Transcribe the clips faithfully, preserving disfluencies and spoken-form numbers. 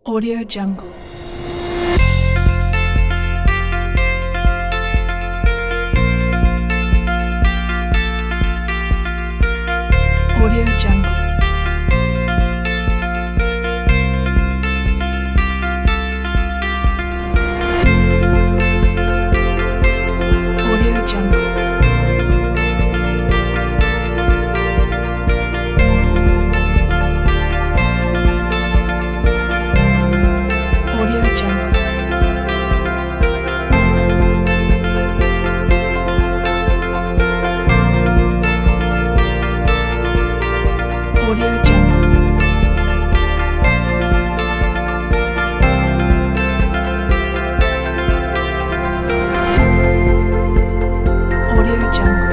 Audio Jungle. Audio Jungle. Audio Jungle. Audio Jungle. Audio Jungle. Audio Jungle.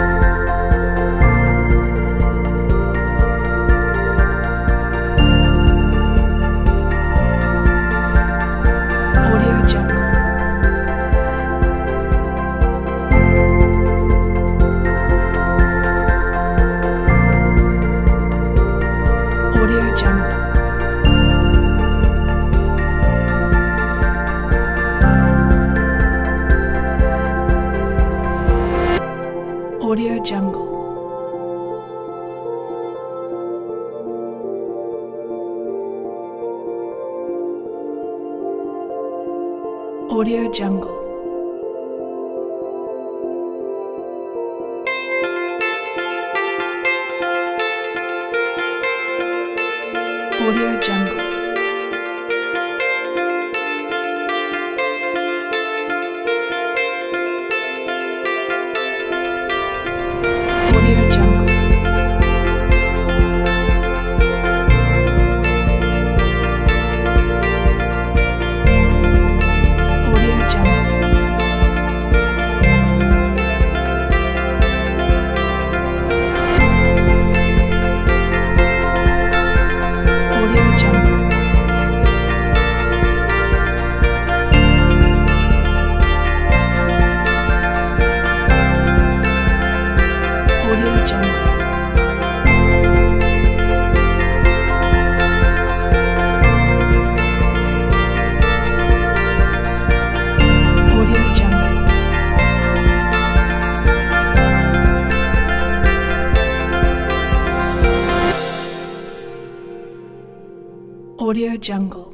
Audio Jungle. Audio Jungle. Audio Jungle. Audio Jungle. Audio Jungle. Audio Jungle. Audio Jungle. Audio Jungle. Audio Jungle. Audio Jungle. Audio Jungle.